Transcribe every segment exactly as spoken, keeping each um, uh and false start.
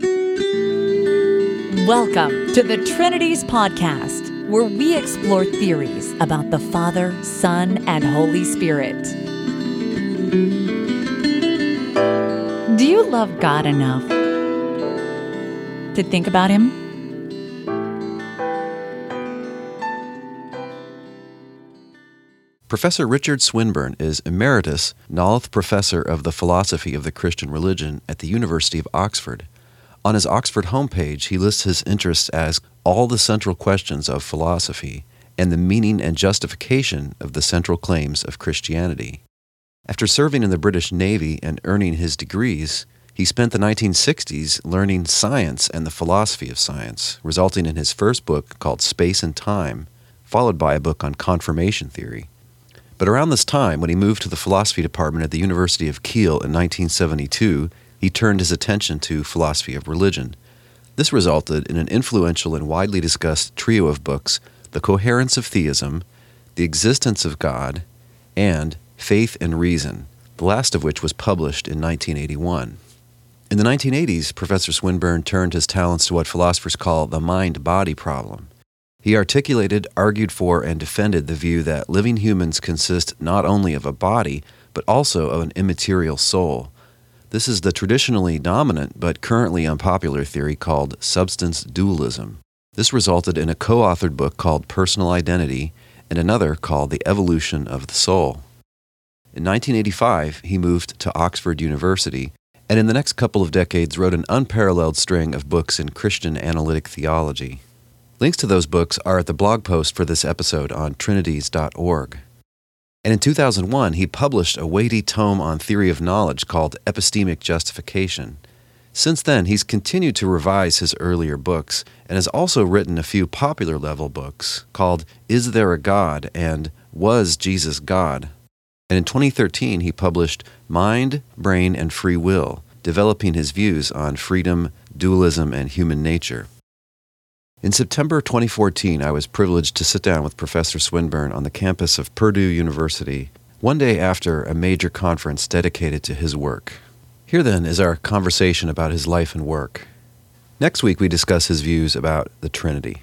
Welcome to the Trinities Podcast, where we explore theories about the Father, Son, and Holy Spirit. Do you love God enough to think about Him? Professor Richard Swinburne is Emeritus Nolloth Professor of the Philosophy of the Christian Religion at the University of Oxford. On his Oxford homepage, he lists his interests as all the central questions of philosophy and the meaning and justification of the central claims of Christianity. After serving in the British Navy and earning his degrees, he spent the nineteen sixties learning science and the philosophy of science, resulting in his first book called Space and Time, followed by a book on confirmation theory. But around this time, when he moved to the philosophy department at the University of Kiel in nineteen seventy-two, he turned his attention to philosophy of religion. This resulted in an influential and widely discussed trio of books, The Coherence of Theism, The Existence of God, and Faith and Reason, the last of which was published in nineteen eighty-one. In the nineteen eighties, Professor Swinburne turned his talents to what philosophers call the mind-body problem. He articulated, argued for, and defended the view that living humans consist not only of a body, but also of an immaterial soul. This is the traditionally dominant but currently unpopular theory called substance dualism. This resulted in a co-authored book called Personal Identity and another called The Evolution of the Soul. In nineteen eighty-five, he moved to Oxford University, and in the next couple of decades wrote an unparalleled string of books in Christian analytic theology. Links to those books are at the blog post for this episode on trinities dot org. And in two thousand one, he published a weighty tome on theory of knowledge called Epistemic Justification. Since then, he's continued to revise his earlier books and has also written a few popular-level books called Is There a God? And Was Jesus God? And in twenty thirteen, he published Mind, Brain, and Free Will, developing his views on freedom, dualism, and human nature. In September twenty fourteen, I was privileged to sit down with Professor Swinburne on the campus of Purdue University, one day after a major conference dedicated to his work. Here then is our conversation about his life and work. Next week we discuss his views about the Trinity.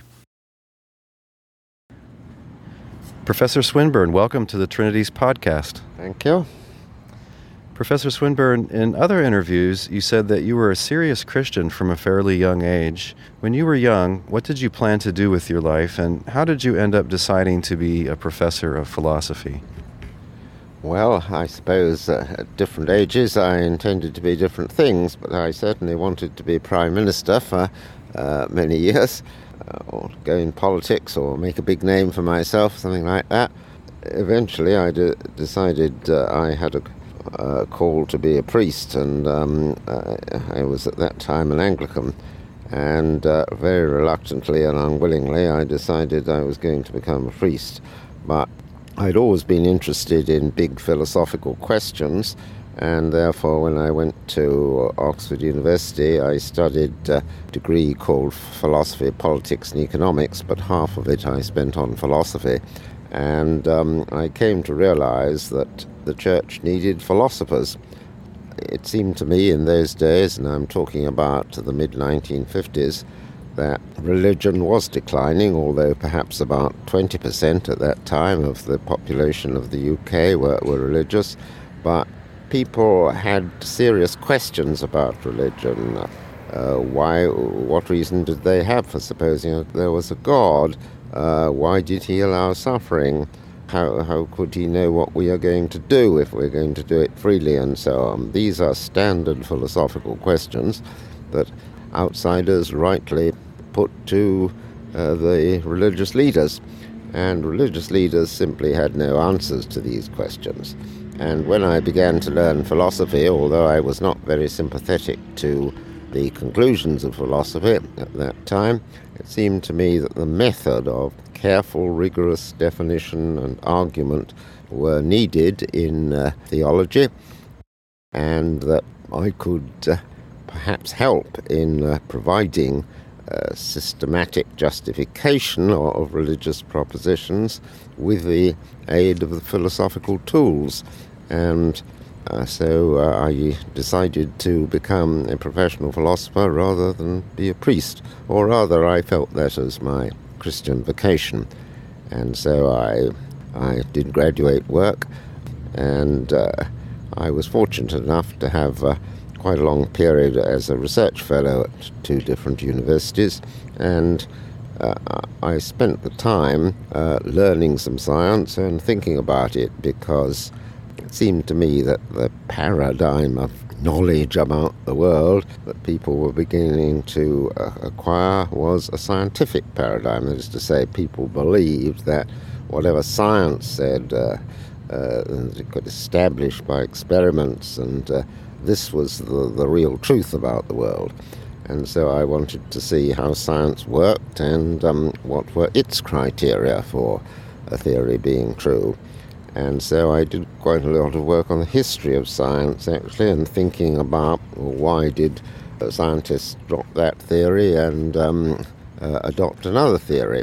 Professor Swinburne, welcome to the Trinities Podcast. Thank you. Professor Swinburne, in other interviews, you said that you were a serious Christian from a fairly young age. When you were young, what did you plan to do with your life, and how did you end up deciding to be a professor of philosophy? Well, I suppose uh, at different ages I intended to be different things, but I certainly wanted to be Prime Minister for uh, many years, uh, or go in politics or make a big name for myself, something like that. Eventually I de- decided uh, I had a Uh, called to be a priest, and um, uh, I was at that time an Anglican, and uh, very reluctantly and unwillingly I decided I was going to become a priest. But I'd always been interested in big philosophical questions, and therefore when I went to Oxford University I studied a degree called Philosophy, Politics and Economics, but half of it I spent on philosophy. And um, I came to realize that the church needed philosophers. It seemed to me in those days, and I'm talking about the mid nineteen fifties, that religion was declining, although perhaps about twenty percent at that time of the population of the U K were, were religious. But people had serious questions about religion. Uh, why? What reason did they have for supposing that there was a God? Uh, why did he allow suffering? How, how could he know what we are going to do if we're going to do it freely, and so on? These are standard philosophical questions that outsiders rightly put to uh, the religious leaders. And religious leaders simply had no answers to these questions. And when I began to learn philosophy, although I was not very sympathetic to the conclusions of philosophy at that time, it seemed to me that the method of careful, rigorous definition and argument were needed in uh, theology, and that I could uh, perhaps help in uh, providing uh, systematic justification of, of religious propositions with the aid of the philosophical tools. And Uh, so uh, I decided to become a professional philosopher rather than be a priest, or rather I felt that as my Christian vocation. And so I, I did graduate work, and uh, I was fortunate enough to have uh, quite a long period as a research fellow at two different universities, and uh, I spent the time uh, learning some science and thinking about it, because it seemed to me that the paradigm of knowledge about the world that people were beginning to uh, acquire was a scientific paradigm. That is to say, people believed that whatever science said, uh, uh, it could establish by experiments, and uh, this was the, the real truth about the world. And so I wanted to see how science worked and um, what were its criteria for a theory being true. And so I did quite a lot of work on the history of science, actually, and thinking about, well, why did scientists drop that theory and um, uh, adopt another theory.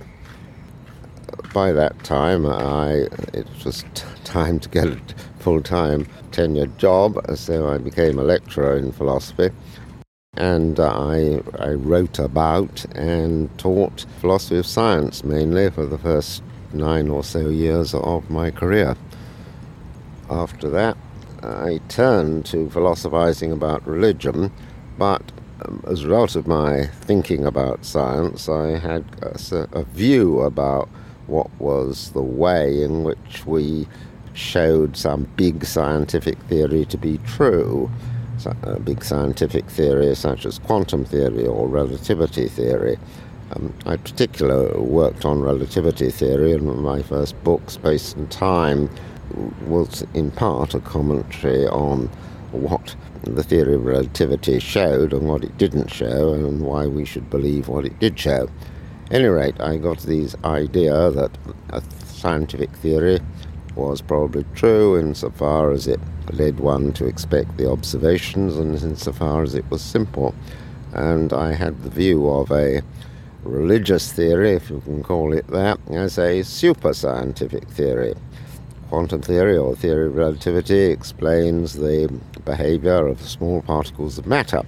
By that time, I it was t- time to get a full-time tenured job, so I became a lecturer in philosophy. And I, I wrote about and taught philosophy of science, mainly, for the first nine or so years of my career. After that, I turned to philosophizing about religion, but um, as a result of my thinking about science, I had a, a view about what was the way in which we showed some big scientific theory to be true. So, a big scientific theory such as quantum theory or relativity theory. Um, I particularly worked on relativity theory, and my first book, Space and Time, was in part a commentary on what the theory of relativity showed and what it didn't show, and why we should believe what it did show. At any rate, I got this idea that a scientific theory was probably true insofar as it led one to expect the observations, and insofar as it was simple. And I had the view of a religious theory, if you can call it that, as a super-scientific theory. Quantum theory, or theory of relativity, explains the behavior of small particles of matter.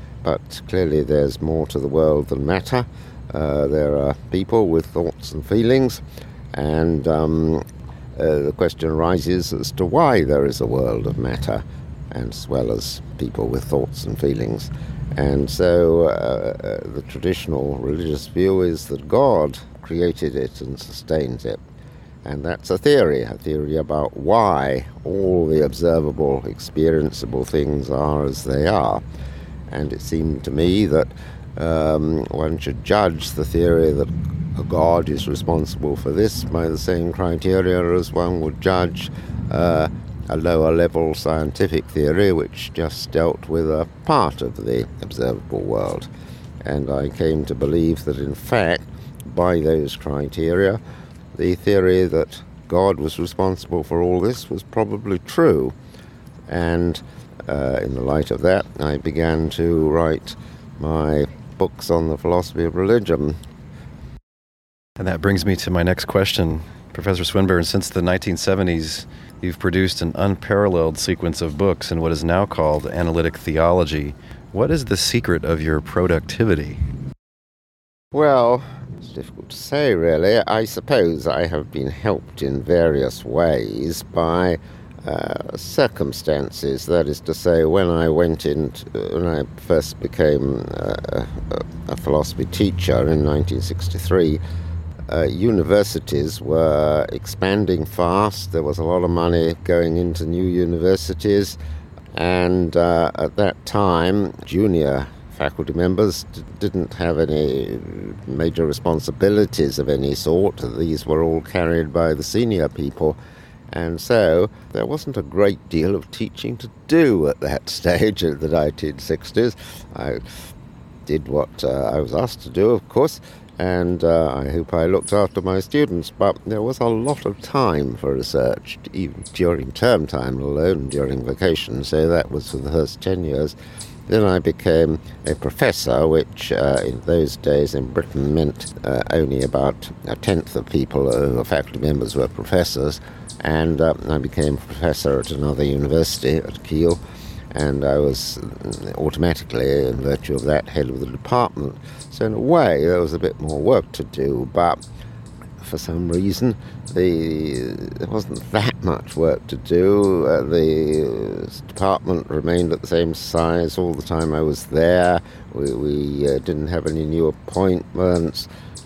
But clearly there's more to the world than matter. Uh, there are people with thoughts and feelings, and um, uh, the question arises as to why there is a world of matter, as well as people with thoughts and feelings. And so uh, the traditional religious view is that God created it and sustains it. And that's a theory, a theory about why all the observable, experienceable things are as they are. And it seemed to me that um, one should judge the theory that a God is responsible for this by the same criteria as one would judge uh, a lower-level scientific theory which just dealt with a part of the observable world. And I came to believe that, in fact, by those criteria, the theory that God was responsible for all this was probably true. And uh, in the light of that, I began to write my books on the philosophy of religion. And that brings me to my next question. Professor Swinburne, since the nineteen seventies, you've produced an unparalleled sequence of books in what is now called analytic theology. What is the secret of your productivity? Well, it's difficult to say, really. I suppose I have been helped in various ways by uh, circumstances. That is to say, when I went in, when I first became uh, a philosophy teacher in nineteen sixty-three, Uh, universities were expanding fast. There was a lot of money going into new universities, and uh, at that time, junior faculty members d- didn't have any major responsibilities of any sort. These were all carried by the senior people, and so there wasn't a great deal of teaching to do at that stage of the nineteen sixties. I did what uh, I was asked to do, of course, and uh, I hope I looked after my students, but there was a lot of time for research, even during term time, let alone during vacation, so that was for the first ten years. Then I became a professor, which uh, in those days in Britain meant uh, only about a tenth of people who were faculty members were professors. And uh, I became a professor at another university, at Kiel, and I was automatically, in virtue of that, head of the department. So in a way, there was a bit more work to do, but for some reason, the, there wasn't that much work to do. Uh, the department remained at the same size all the time I was there. We, we uh, didn't have any new appointments.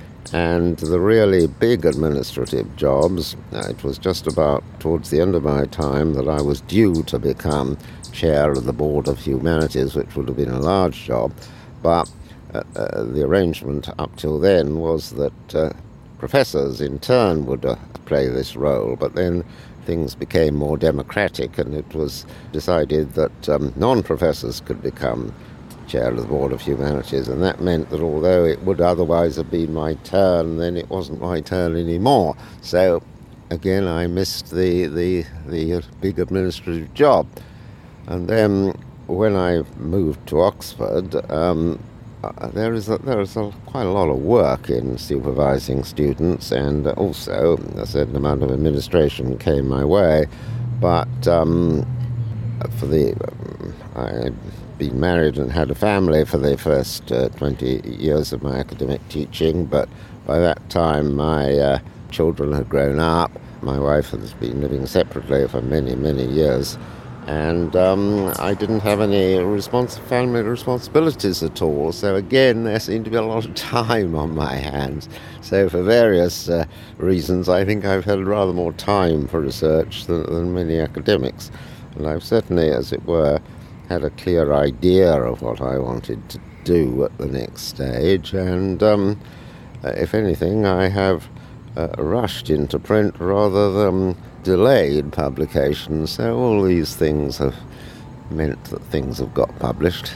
And the really big administrative jobs, uh, it was just about towards the end of my time that I was due to become chair of the Board of Humanities, which would have been a large job. But uh, uh, the arrangement up till then was that uh, professors in turn would uh, play this role, but then things became more democratic, and it was decided that um, non-professors could become chair of the Board of Humanities, and that meant that although it would otherwise have been my turn, then it wasn't my turn anymore. So again, I missed the, the, the big administrative job. And then when I moved to Oxford, um, Uh, there is a, there is a, quite a lot of work in supervising students, and also a certain amount of administration came my way. But um, for the um, I had been married and had a family for the first uh, twenty years of my academic teaching, but by that time my uh, children had grown up. My wife has been living separately for many, many years. And um, I didn't have any respons- family responsibilities at all. So again, there seemed to be a lot of time on my hands. So for various uh, reasons, I think I've had rather more time for research than, than many academics. And I've certainly, as it were, had a clear idea of what I wanted to do at the next stage. And um, if anything, I have uh, rushed into print rather than delayed publication, so all these things have meant that things have got published.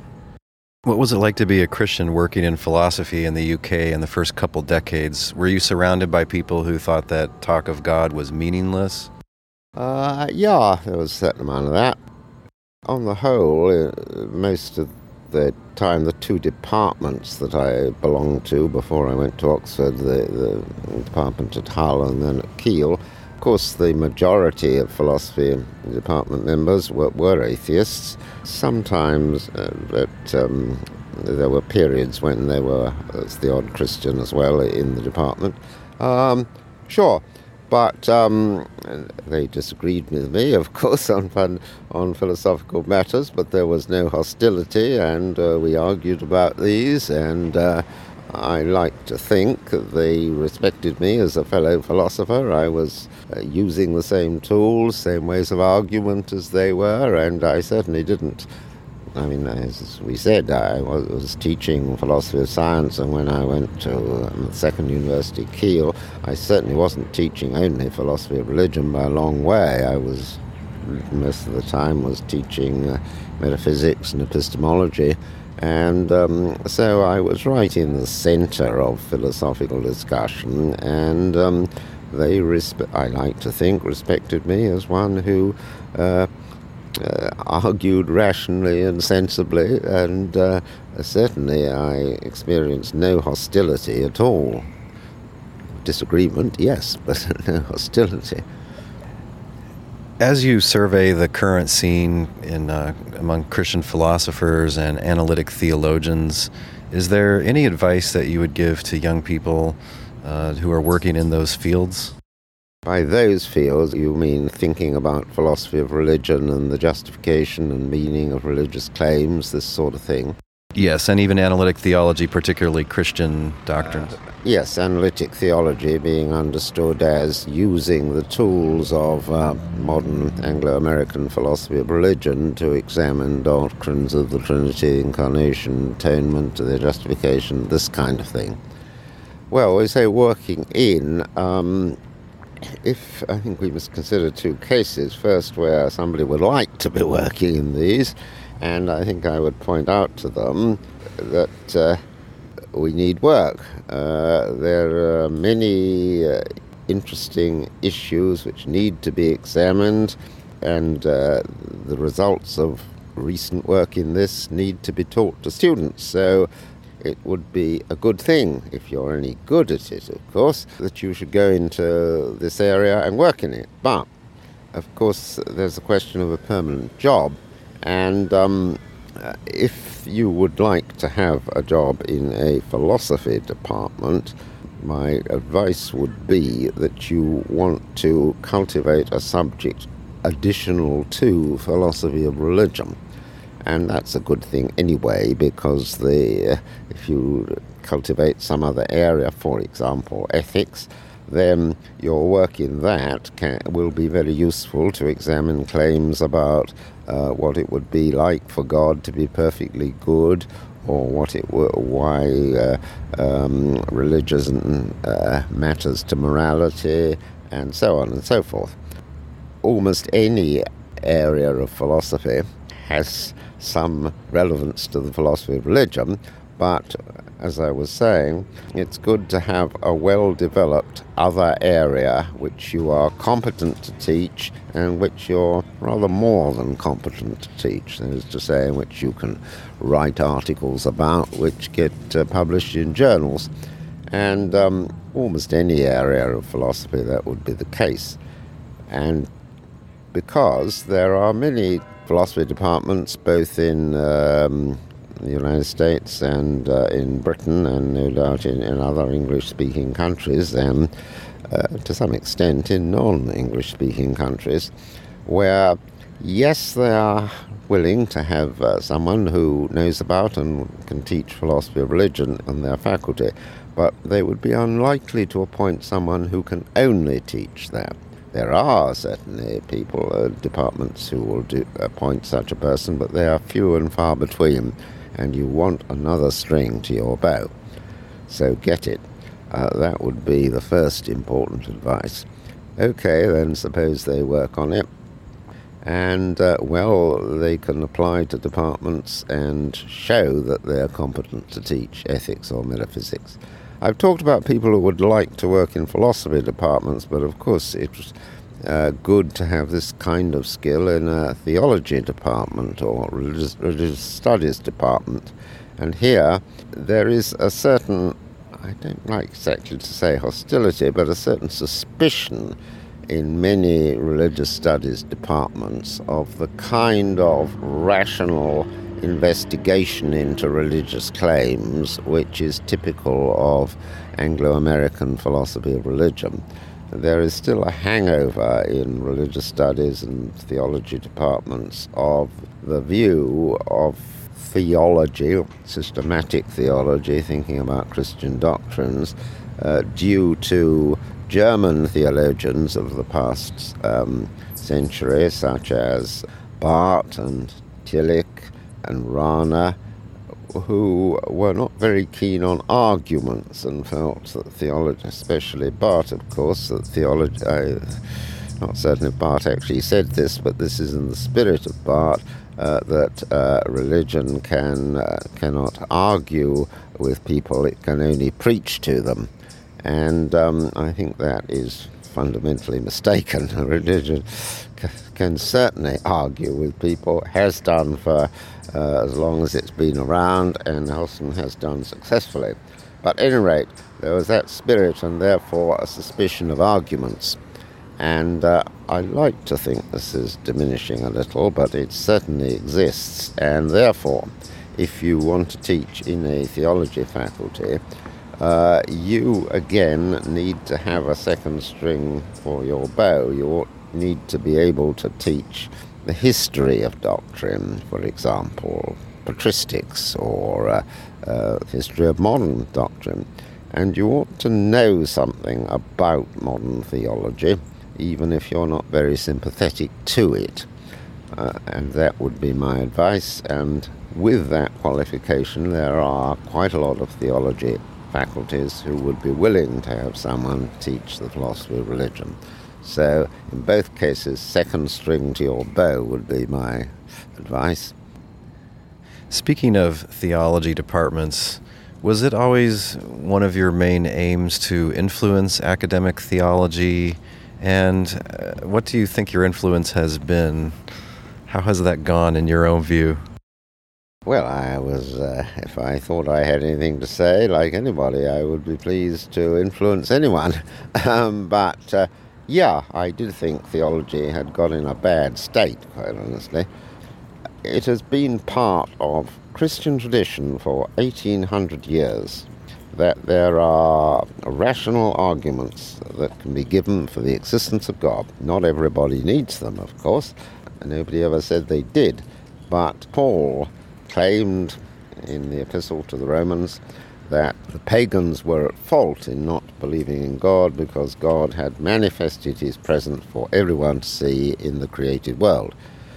What was it like to be a Christian working in philosophy in the U K in the first couple decades? Were you surrounded by people who thought that talk of God was meaningless? Uh, yeah, there was a certain amount of that. On the whole, uh, most of the time, the two departments that I belonged to before I went to Oxford, the, the department at Hull and then at Kiel, of course, the majority of philosophy department members were, were atheists. Sometimes uh, but, um, there were periods when there were uh, the odd Christian as well in the department. Um, sure, but um, they disagreed with me, of course, on, on philosophical matters, but there was no hostility, and uh, we argued about these, and uh, I like to think that they respected me as a fellow philosopher. I was uh, using the same tools, same ways of argument as they were, and I certainly didn't. I mean, as we said, I was, was teaching philosophy of science, and when I went to um, the second university, Kiel, I certainly wasn't teaching only philosophy of religion by a long way. I was, most of the time, was teaching uh, metaphysics and epistemology. And um, so I was right in the center of philosophical discussion, and um, they, respe- I like to think, respected me as one who uh, uh, argued rationally and sensibly, and uh, certainly I experienced no hostility at all. Disagreement, yes, but no hostility. As you survey the current scene in uh, among Christian philosophers and analytic theologians, is there any advice that you would give to young people uh, who are working in those fields? By those fields, you mean thinking about philosophy of religion and the justification and meaning of religious claims, this sort of thing? Yes, and even analytic theology, particularly Christian doctrines. Uh, yes, analytic theology being understood as using the tools of uh, modern Anglo-American philosophy of religion to examine doctrines of the Trinity, incarnation, atonement, their justification, this kind of thing. Well, we say working in, um, if I think we must consider two cases. First, where somebody would like to be working in these, and I think I would point out to them that uh, we need work. Uh, there are many uh, interesting issues which need to be examined, and uh, the results of recent work in this need to be taught to students. So it would be a good thing, if you're any good at it, of course, that you should go into this area and work in it. But, of course, there's a question of a permanent job, and um, if you would like to have a job in a philosophy department, my advice would be that you want to cultivate a subject additional to philosophy of religion. And that's a good thing anyway, because the, if you cultivate some other area, for example, ethics, then your work in that can, will be very useful to examine claims about uh, what it would be like for God to be perfectly good, or what it were, why uh, um, religion uh, matters to morality, and so on and so forth. Almost any area of philosophy has some relevance to the philosophy of religion, but as I was saying, it's good to have a well-developed other area which you are competent to teach and which you're rather more than competent to teach. That is to say, in which you can write articles about which get uh, published in journals. And um, almost any area of philosophy that would be the case. And because there are many philosophy departments both in um, the United States and uh, in Britain, and no doubt in, in other English-speaking countries, and uh, to some extent in non-English speaking countries, where yes, they are willing to have uh, someone who knows about and can teach philosophy of religion in their faculty, but they would be unlikely to appoint someone who can only teach that. There are certainly people, uh, departments who will do, appoint such a person, but they are few and far between, and you want another string to your bow. So get it. Uh, that would be the first important advice. Okay, then suppose they work on it, and, uh, well, they can apply to departments and show that they are competent to teach ethics or metaphysics. I've talked about people who would like to work in philosophy departments, but of course it's uh, good to have this kind of skill in a theology department or religious, religious studies department. And here there is a certain, I don't like exactly to say hostility, but a certain suspicion in many religious studies departments of the kind of rational investigation into religious claims which is typical of Anglo-American philosophy of religion. There is still a hangover in religious studies and theology departments of the view of theology, systematic theology, thinking about Christian doctrines, uh, due to German theologians of the past um, century, such as Barth and Tillich and Rana, who were not very keen on arguments and felt that theology, especially Barth, of course, that theology, I'm not certain if Barth actually said this, but this is in the spirit of Barth, uh, that uh, religion can uh, cannot argue with people, it can only preach to them. And um, I think that is fundamentally mistaken. Religion c- can certainly argue with people, has done for uh, as long as it's been around, and often has done successfully. But at any rate, there was that spirit and therefore a suspicion of arguments. And uh, I like to think this is diminishing a little, but it certainly exists. And therefore, if you want to teach in a theology faculty, Uh, you, again, need to have a second string for your bow. You need to be able to teach the history of doctrine, for example, patristics, or uh, uh, history of modern doctrine. And you ought to know something about modern theology, even if you're not very sympathetic to it. Uh, and that would be my advice. And with that qualification, there are quite a lot of theology faculties who would be willing to have someone teach the philosophy of religion. So in both cases, second string to your bow would be my advice. Speaking of theology departments, was it always one of your main aims to influence academic theology? And uh, what do you think your influence has been? How has that gone in your own view? Well, I was, uh, if I thought I had anything to say, like anybody, I would be pleased to influence anyone. um, but, uh, yeah, I did think theology had got in a bad state, quite honestly. It has been part of Christian tradition for eighteen hundred years that there are rational arguments that can be given for the existence of God. Not everybody needs them, of course. Nobody ever said they did. But Paul claimed in the Epistle to the Romans that the pagans were at fault in not believing in God because God had manifested his presence for everyone to see in the created world.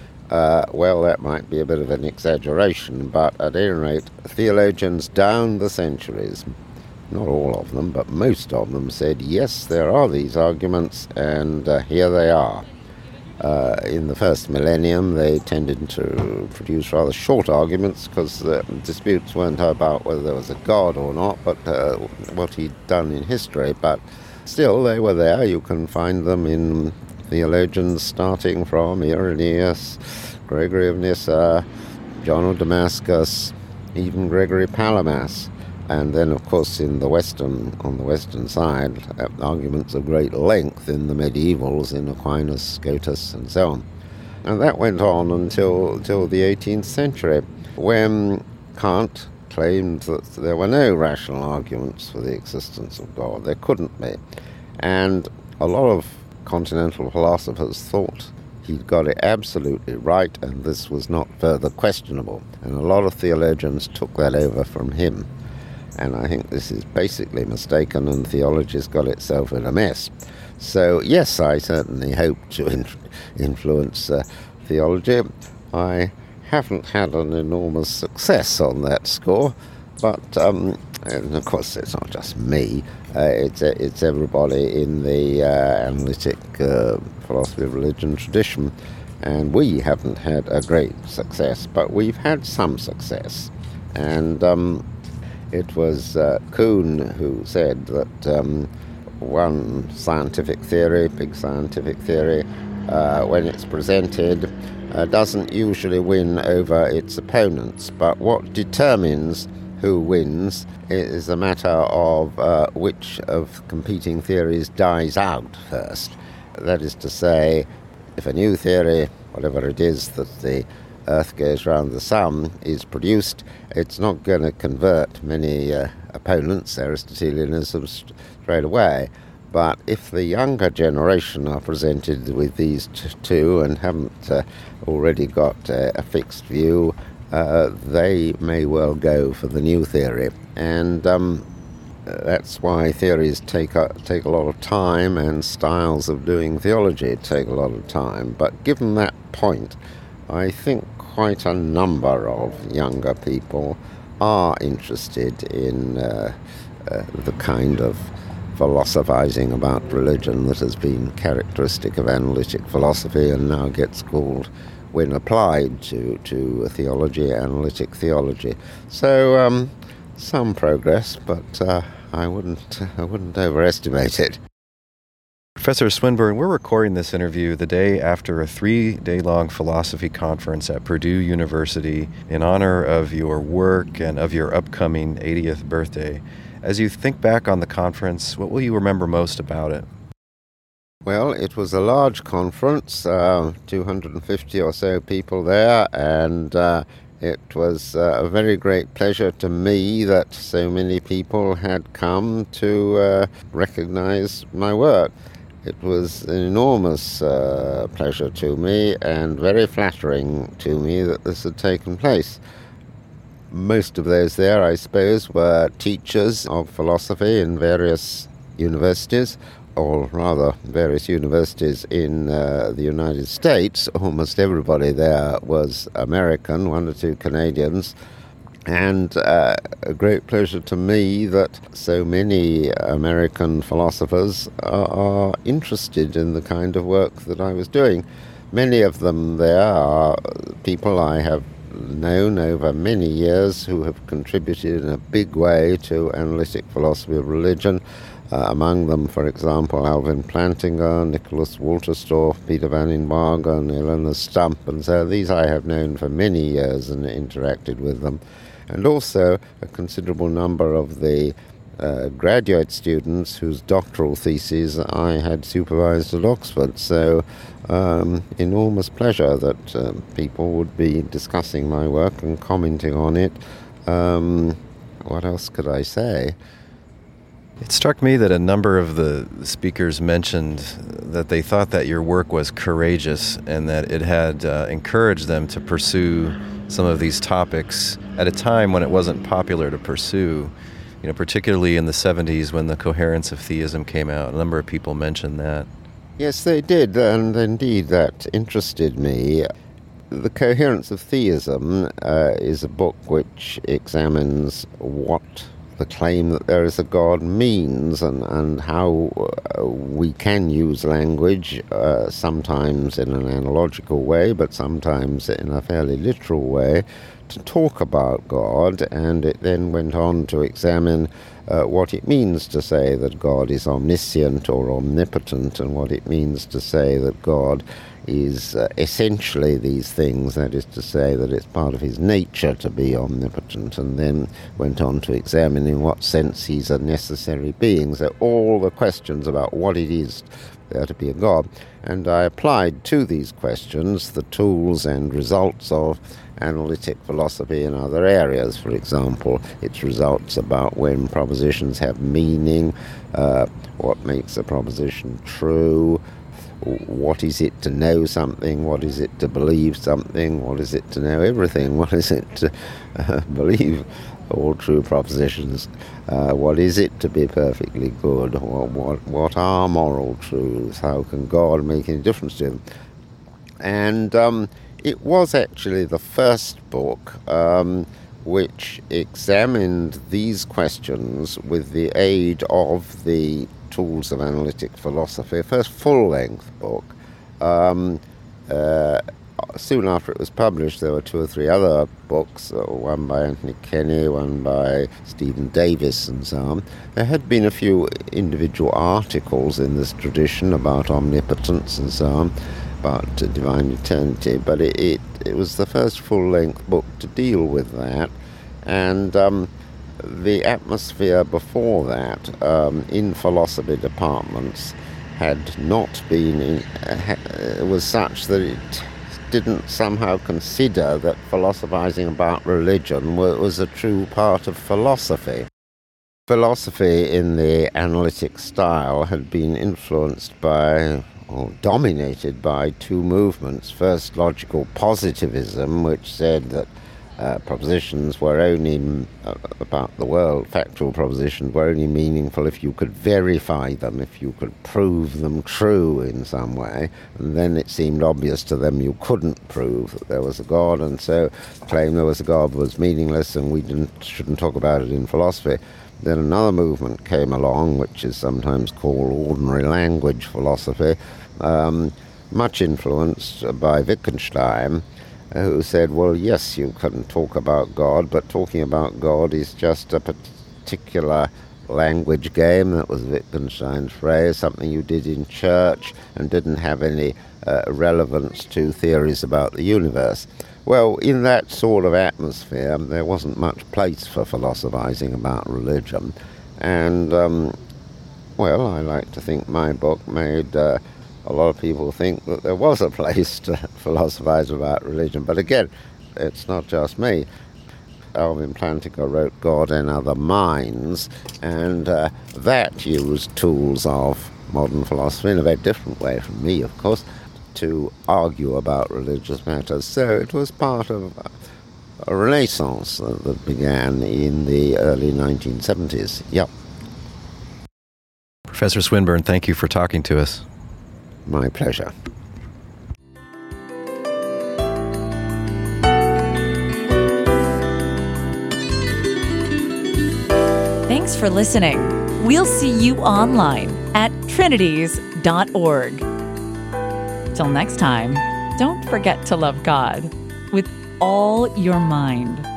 Uh, well, that might be a bit of an exaggeration, but at any rate, theologians down the centuries, not all of them, but most of them, said, yes, there are these arguments, and uh, here they are. Uh, in the first millennium, they tended to produce rather short arguments because the disputes weren't about whether there was a God or not, but uh, what he'd done in history. But still, they were there. You can find them in theologians starting from Irenaeus, Gregory of Nyssa, John of Damascus, even Gregory Palamas. And then, of course, in the western, on the western side, uh, arguments of great length in the medievals, in Aquinas, Scotus, and so on. And that went on until, until the eighteenth century, when Kant claimed that there were no rational arguments for the existence of God. There couldn't be. And a lot of continental philosophers thought he'd got it absolutely right, and this was not further questionable. And a lot of theologians took that over from him. And I think this is basically mistaken, and theology's got itself in a mess. So, yes, I certainly hope to in- influence uh, theology. I haven't had an enormous success on that score, but, um, and of course, it's not just me. Uh, it's it's everybody in the uh, analytic uh, philosophy of religion tradition, and we haven't had a great success, but we've had some success. And um, it was uh, Kuhn who said that um, one scientific theory, big scientific theory, uh, when it's presented, uh, doesn't usually win over its opponents, but what determines who wins is a matter of uh, which of competing theories dies out first. That is to say, if a new theory, whatever it is, that the Earth goes round the sun, is produced, it's not going to convert many uh, opponents, Aristotelianism, straight away. But if the younger generation are presented with these t- two and haven't uh, already got uh, a fixed view, uh, they may well go for the new theory. And um, that's why theories take a, take a lot of time, and styles of doing theology take a lot of time. But given that point, I think quite a number of younger people are interested in uh, uh, the kind of philosophizing about religion that has been characteristic of analytic philosophy and now gets called, when applied to, to theology, analytic theology. So um, some progress, but uh, I wouldn't I wouldn't overestimate it. Professor Swinburne, we're recording this interview the day after a three-day-long philosophy conference at Purdue University in honor of your work and of your upcoming eightieth birthday. As you think back on the conference, what will you remember most about it? Well, it was a large conference, uh, two hundred fifty or so people there, and uh, it was uh, a very great pleasure to me that so many people had come to uh, recognize my work. It was an enormous uh, pleasure to me and very flattering to me that this had taken place. Most of those there, I suppose, were teachers of philosophy in various universities, or rather various universities in uh, the United States. Almost everybody there was American, one or two Canadians. And uh, a great pleasure to me that so many American philosophers are, are interested in the kind of work that I was doing. Many of them there are people I have known over many years who have contributed in a big way to analytic philosophy of religion. Uh, among them, for example, Alvin Plantinga, Nicholas Wolterstorff, Peter van Inwagen, Eleanor Stump, and so these I have known for many years and interacted with them. And also a considerable number of the uh, graduate students whose doctoral theses I had supervised at Oxford. So um, enormous pleasure that uh, people would be discussing my work and commenting on it. Um, what else could I say? It struck me that a number of the speakers mentioned that they thought that your work was courageous and that it had uh, encouraged them to pursue some of these topics at a time when it wasn't popular to pursue, you know, particularly in the seventies when the Coherence of Theism came out. A number of people mentioned that. Yes, they did, and indeed that interested me. The Coherence of Theism uh, is a book which examines what the claim that there is a God means and, and how uh, we can use language, uh, sometimes in an analogical way, but sometimes in a fairly literal way, to talk about God. And it then went on to examine uh, what it means to say that God is omniscient or omnipotent, and what it means to say that God is uh, essentially these things, that is to say that it's part of his nature to be omnipotent, and then went on to examine in what sense he's a necessary being. So all the questions about what it is there to be a God. And I applied to these questions the tools and results of analytic philosophy in other areas. For example, its results about when propositions have meaning, uh, what makes a proposition true, what is it to know something, what is it to believe something, what is it to know everything, what is it to uh, believe all true propositions, uh, what is it to be perfectly good, what, what, what are moral truths, how can God make any difference to them. And um, it was actually the first book um, which examined these questions with the aid of the tools of analytic philosophy, a first full-length book. Um, uh, soon after it was published, there were two or three other books, uh, one by Anthony Kenny, one by Stephen Davis, and so on. There had been a few individual articles in this tradition about omnipotence and so on, about uh, divine eternity, but it, it, it was the first full-length book to deal with that. And um, the atmosphere before that um, in philosophy departments had not been in, uh, was such that it didn't somehow consider that philosophizing about religion was a true part of philosophy. Philosophy in the analytic style had been influenced by, or dominated by, two movements. First, logical positivism, which said that Uh, propositions were only uh, about the world, factual propositions were only meaningful if you could verify them, if you could prove them true in some way, and then it seemed obvious to them you couldn't prove that there was a God, and so claim there was a God was meaningless, and we didn't shouldn't talk about it in philosophy. Then another movement came along, which is sometimes called ordinary language philosophy, um, much influenced by Wittgenstein, who said, well, yes, you can talk about God, but talking about God is just a particular language game. That was Wittgenstein's phrase, something you did in church and didn't have any uh, relevance to theories about the universe. Well, in that sort of atmosphere, there wasn't much place for philosophizing about religion. And, um, well, I like to think my book made Uh, a lot of people think that there was a place to philosophize about religion. But again, it's not just me. Alvin Plantinga wrote God and Other Minds, and uh, that used tools of modern philosophy in a very different way from me, of course, to argue about religious matters. So it was part of a renaissance that began in the early nineteen seventies. Yep. Professor Swinburne, thank you for talking to us. My pleasure. Thanks for listening. We'll see you online at trinities dot org. Till next time, don't forget to love God with all your mind.